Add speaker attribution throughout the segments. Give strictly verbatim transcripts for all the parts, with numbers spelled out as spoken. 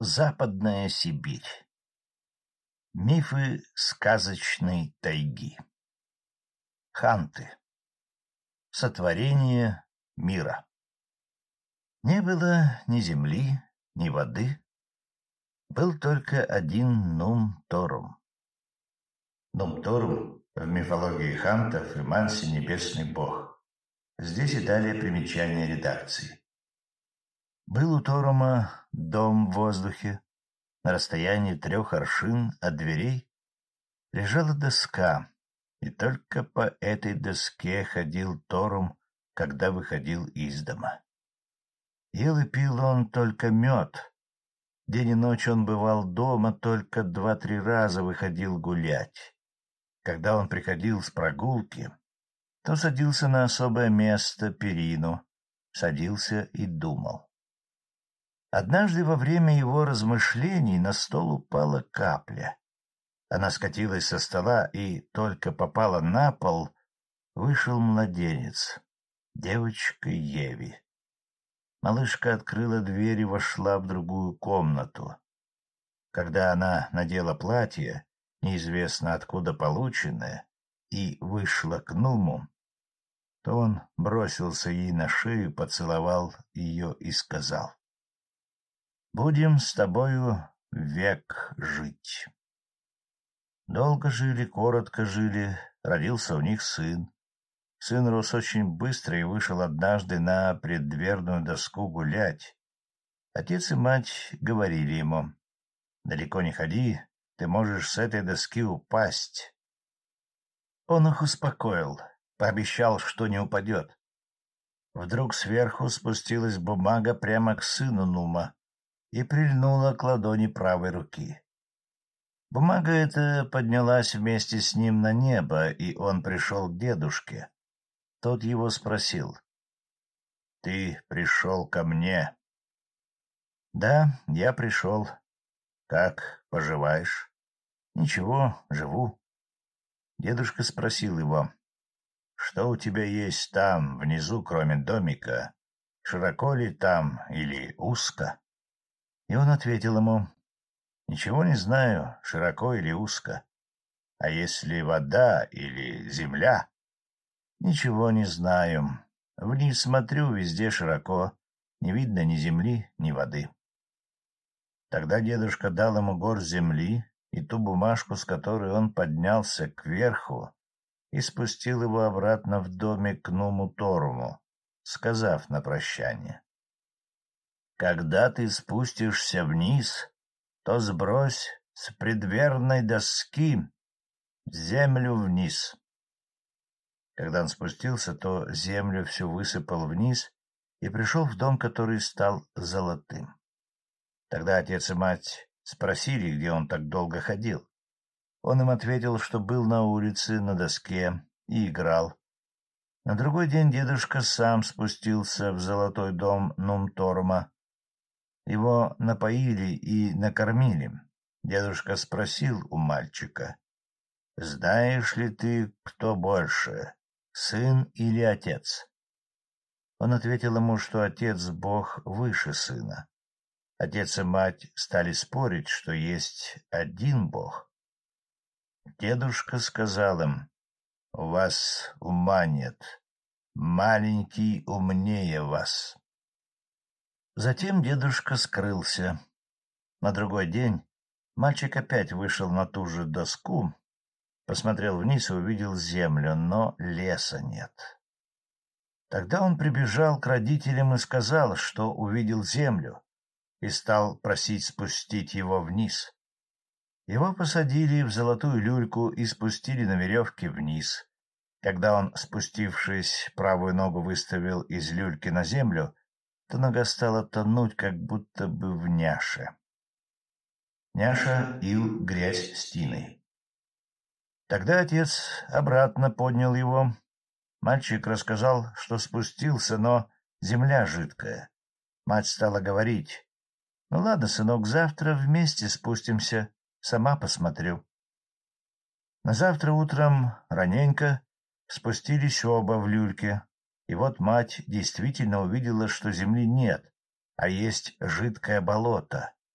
Speaker 1: Западная Сибирь. Мифы сказочной тайги. Ханты. Сотворение мира. Не было ни земли, ни воды. Был только один Нум-Торум. Нум-Торум в мифологии хантов и манси — небесный бог. Здесь и далее примечание редакции. Был у Торума дом в воздухе. На расстоянии трех аршин от дверей лежала доска, и только по этой доске ходил Торум, когда выходил из дома. Ел и пил он только мед. День и ночь он бывал дома, только два-три раза выходил гулять. Когда он приходил с прогулки, то садился на особое место, перину, садился и думал. Однажды во время его размышлений на стол упала капля. Она скатилась со стола, и только попала на пол, вышел младенец, девочка Еви. Малышка открыла дверь и вошла в другую комнату. Когда она надела платье, неизвестно откуда полученное, и вышла к Нуму, то он бросился ей на шею, поцеловал ее и сказал: «Будем с тобою век жить». Долго жили, коротко жили, родился у них сын. Сын рос очень быстро и вышел однажды на преддверную доску гулять. Отец и мать говорили ему: «Далеко не ходи, ты можешь с этой доски упасть». Он их успокоил, пообещал, что не упадет. Вдруг сверху спустилась бумага прямо к сыну Нума и прильнула к ладони правой руки. Бумага эта поднялась вместе с ним на небо, и он пришел к дедушке. Тот его спросил: «Ты пришел ко мне?» «Да, я пришел. Как поживаешь?» «Ничего, живу». Дедушка спросил его: «Что у тебя есть там, внизу, кроме домика? Широко ли там или узко?» И он ответил ему: «Ничего не знаю, широко или узко. А если вода или земля?» «Ничего не знаю. Вниз смотрю, везде широко, не видно ни земли, ни воды». Тогда дедушка дал ему горсть земли и ту бумажку, с которой он поднялся кверху, и спустил его обратно в домик к Нуму-Торуму, сказав на прощание: «Когда ты спустишься вниз, то сбрось с предверной доски землю вниз». Когда он спустился, то землю всю высыпал вниз и пришел в дом, который стал золотым. Тогда отец и мать спросили, где он так долго ходил. Он им ответил, что был на улице, на доске, и играл. На другой день дедушка сам спустился в золотой дом Нум-Торума. Его напоили и накормили. Дедушка спросил у мальчика: «Знаешь ли ты, кто больше, сын или отец?» Он ответил ему, что отец Бог выше сына. Отец и мать стали спорить, что есть один Бог. Дедушка сказал им: «У вас ума нет, маленький умнее вас». Затем дедушка скрылся. На другой день мальчик опять вышел на ту же доску, посмотрел вниз и увидел землю, но леса нет. Тогда он прибежал к родителям и сказал, что увидел землю, и стал просить спустить его вниз. Его посадили в золотую люльку и спустили на веревке вниз. Когда он, спустившись, правую ногу выставил из люльки на землю, то нога стала тонуть, как будто бы в няше. Няша — ил, грязь с тиной. Тогда отец обратно поднял его. Мальчик рассказал, что спустился, но земля жидкая. Мать стала говорить: «Ну ладно, сынок, завтра вместе спустимся, сама посмотрю». На завтра утром раненько спустились оба в люльке, и вот мать действительно увидела, что земли нет, а есть жидкое болото.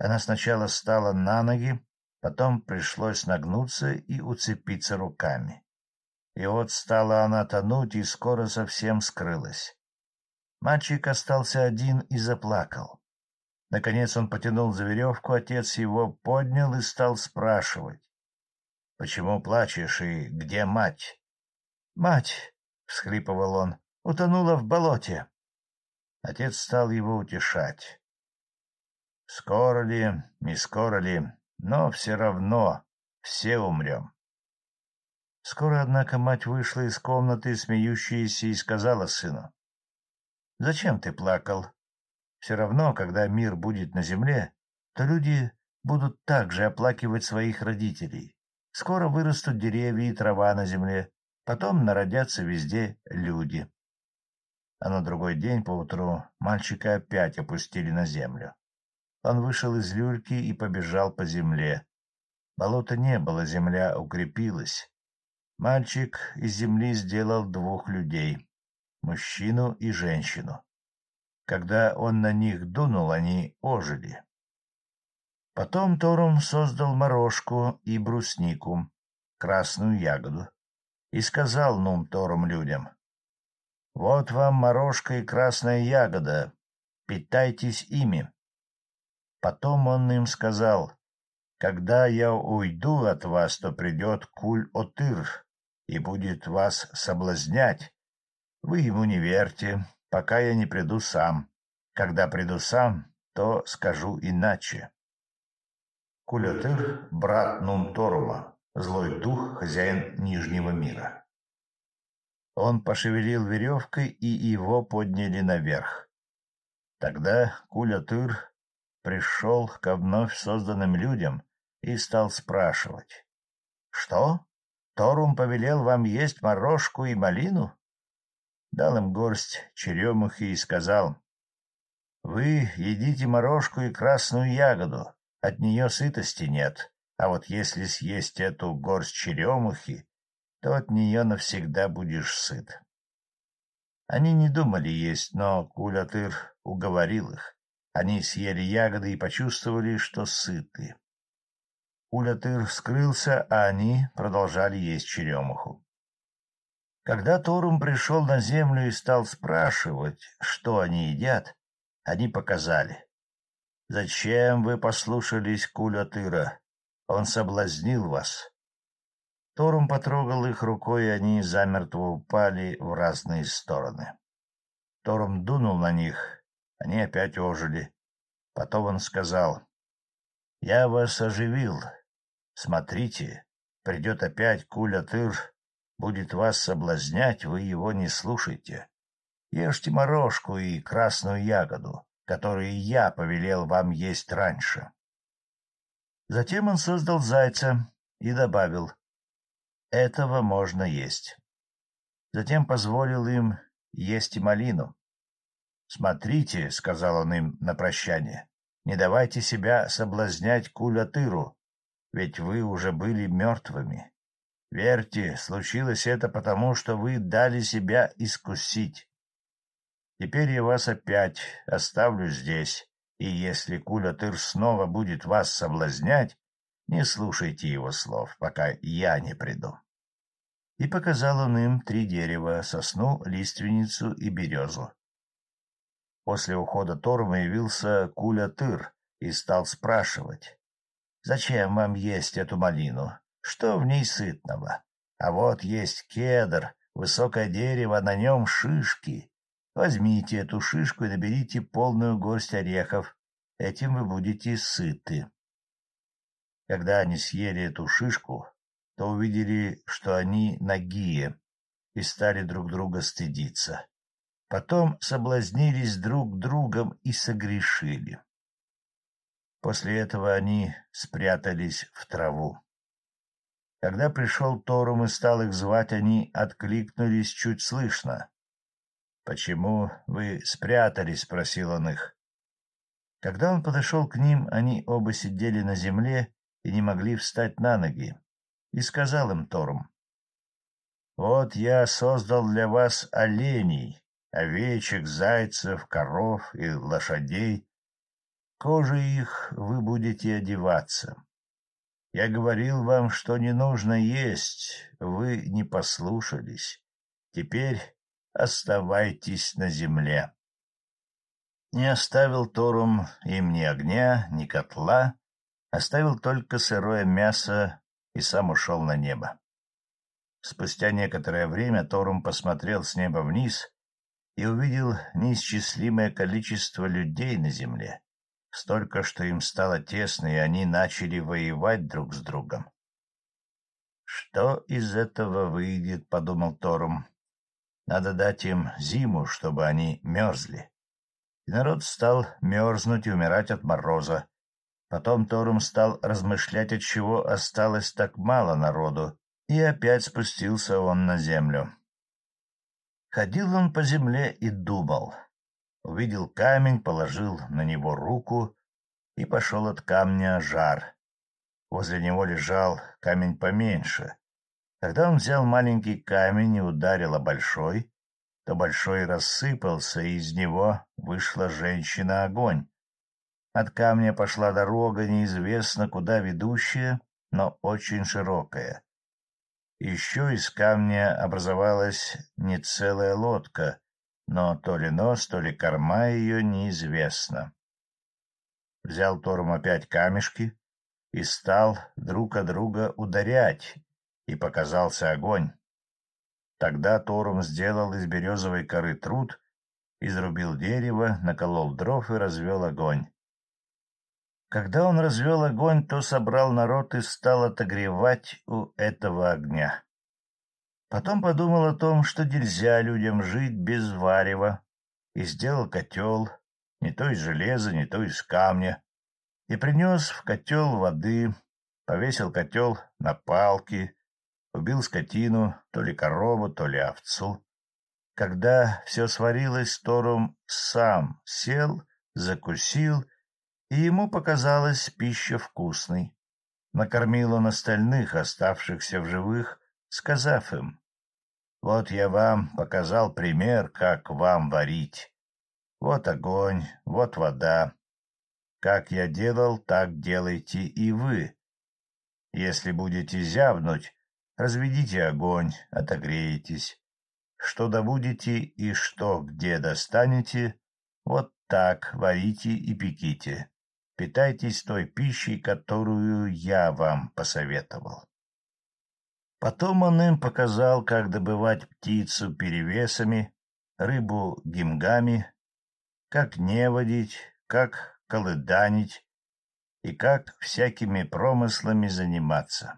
Speaker 1: Она сначала встала на ноги, потом пришлось нагнуться и уцепиться руками. И вот стала она тонуть и скоро совсем скрылась. Мальчик остался один и заплакал. Наконец он потянул за веревку, отец его поднял и стал спрашивать: — Почему плачешь и где мать? — Мать, — всхлипывал он, — утонула в болоте. Отец стал его утешать. — Скоро ли, не скоро ли, но все равно все умрем. Скоро, однако, мать вышла из комнаты, смеющаяся, и сказала сыну: — Зачем ты плакал? Все равно, когда мир будет на земле, то люди будут также оплакивать своих родителей. Скоро вырастут деревья и трава на земле, потом народятся везде люди. А на другой день поутру мальчика опять опустили на землю. Он вышел из люльки и побежал по земле. Болота не было, земля укрепилась. Мальчик из земли сделал двух людей — мужчину и женщину. Когда он на них дунул, они ожили. Потом Торум создал морожку и бруснику, красную ягоду, и сказал Нум-Торум людям: — Вот вам морожка и красная ягода, питайтесь ими. Потом он им сказал: — Когда я уйду от вас, то придет Куль-Отыр и будет вас соблазнять. Вы ему не верьте, пока я не приду сам. Когда приду сам, то скажу иначе. Куль-Отыр — брат Нум-Торума, злой дух, хозяин Нижнего мира. Он пошевелил веревкой, и его подняли наверх. Тогда Куль-Отыр пришел к вновь созданным людям и стал спрашивать: — Что? Торум повелел вам есть морожку и малину? Дал им горсть черемухи и сказал: — Вы едите морожку и красную ягоду, от нее сытости нет, а вот если съесть эту горсть черемухи, то от нее навсегда будешь сыт. Они не думали есть, но Куль-Отыр уговорил их. Они съели ягоды и почувствовали, что сыты. Куль-Отыр скрылся, а они продолжали есть черемуху. Когда Торум пришел на землю и стал спрашивать, что они едят, они показали: — Зачем вы послушались Куль-Отыра? Он соблазнил вас. Торум потрогал их рукой, и они замертво упали в разные стороны. Торум дунул на них, они опять ожили. Потом он сказал: — Я вас оживил. Смотрите, придет опять Куль-Отыр, будет вас соблазнять, вы его не слушайте. Ешьте морожку и красную ягоду, которые я повелел вам есть раньше. Затем он создал зайца и добавил: — Этого можно есть. Затем позволил им есть и малину. — Смотрите, — сказал он им на прощание, — не давайте себя соблазнять Куль-Отыру, ведь вы уже были мертвыми. Верьте, случилось это потому, что вы дали себя искусить. Теперь я вас опять оставлю здесь, и если Куль-Отыр снова будет вас соблазнять, не слушайте его слов, пока я не приду. И показал он им три дерева — сосну, лиственницу и березу. После ухода Торума явился Куль-Отыр и стал спрашивать: — Зачем вам есть эту малину? Что в ней сытного? А вот есть кедр, высокое дерево, на нем шишки. Возьмите эту шишку и наберите полную горсть орехов. Этим вы будете сыты. Когда они съели эту шишку, то увидели, что они нагие, и стали друг друга стыдиться. Потом соблазнились друг другом и согрешили. После этого они спрятались в траву. Когда пришел Торум и стал их звать, они откликнулись чуть слышно. — Почему вы спрятались? — спросил он их. Когда он подошел к ним, они оба сидели на земле и не могли встать на ноги. И сказал им Торум: — Вот я создал для вас оленей, овечек, зайцев, коров и лошадей. кожей их вы будете одеваться. Я говорил вам, что не нужно есть, вы не послушались. Теперь оставайтесь на земле. Не оставил Торум им ни огня, ни котла, оставил только сырое мясо и сам ушел на небо. Спустя некоторое время Торум посмотрел с неба вниз и увидел неисчислимое количество людей на земле, столько, что им стало тесно, и они начали воевать друг с другом. «Что из этого выйдет?» — подумал Торум. «Надо дать им зиму, чтобы они мерзли». И народ стал мерзнуть и умирать от мороза. Потом Торум стал размышлять, отчего осталось так мало народу, и опять спустился он на землю. Ходил он по земле и думал. Увидел камень, положил на него руку, и пошел от камня жар. Возле него лежал камень поменьше. Когда он взял маленький камень и ударил о большой, то большой рассыпался, и из него вышла женщина-огонь. От камня пошла дорога, неизвестно куда ведущая, но очень широкая. Еще из камня образовалась не целая лодка, но то ли нос, то ли корма ее неизвестно. Взял Торум опять камешки и стал друг от друга ударять, и показался огонь. Тогда Торум сделал из березовой коры труд, изрубил дерево, наколол дров и развел огонь. Когда он развел огонь, то собрал народ и стал отогревать у этого огня. Потом подумал о том, что нельзя людям жить без варева, и сделал котел, не то из железа, не то из камня, и принес в котел воды, повесил котел на палки, убил скотину, то ли корову, то ли овцу. Когда все сварилось, Торум сам сел, закусил, и ему показалась пища вкусной. Накормил он остальных, оставшихся в живых, сказав им: «Вот я вам показал пример, как вам варить. Вот огонь, вот вода. Как я делал, так делайте и вы. Если будете зябнуть, разведите огонь, отогреетесь. Что добудете и что где достанете, вот так варите и пеките. Питайтесь той пищей, которую я вам посоветовал». Потом он им показал, как добывать птицу перевесами, рыбу гимгами, как неводить, как колыданить и как всякими промыслами заниматься.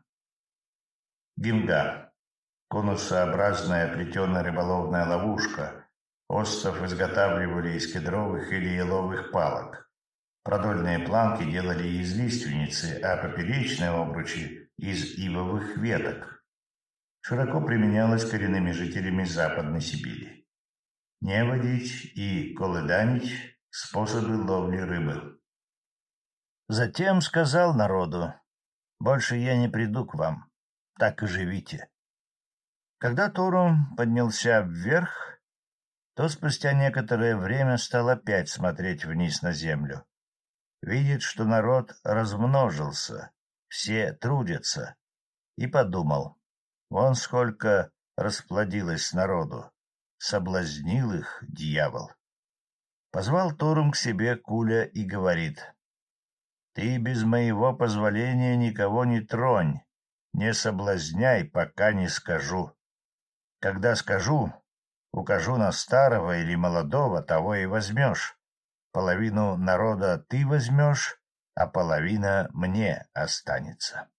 Speaker 1: Гимга — конусообразная плетеная рыболовная ловушка. Остров изготавливали из кедровых или еловых палок. Продольные планки делали из лиственницы, а поперечные обручи — из ивовых веток. Широко применялась коренными жителями Западной Сибири. Неводить и колыданить — способы ловли рыбы. Затем сказал народу: «Больше я не приду к вам, так и живите». Когда Торум поднялся вверх, то спустя некоторое время стал опять смотреть вниз на землю. Видит, что народ размножился, все трудятся, и подумал: вон сколько расплодилось народу, соблазнил их дьявол. Позвал Торум к себе Куля и говорит: «Ты без моего позволения никого не тронь, не соблазняй, пока не скажу. Когда скажу, укажу на старого или молодого, того и возьмешь. Половину народа ты возьмешь, а половина мне останется».